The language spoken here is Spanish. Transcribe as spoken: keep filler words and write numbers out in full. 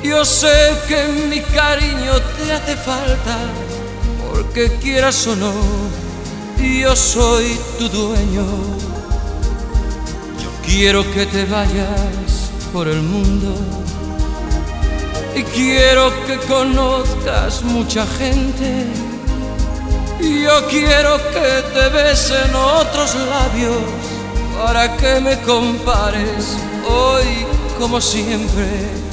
Yo sé que mi cariño te hace falta, porque quieras o no, yo soy tu dueño. Yo quiero que te vayas por el mundo y quiero que conozcas mucha gente. Yo quiero que te besen otros labios para que me compares hoy como siempre.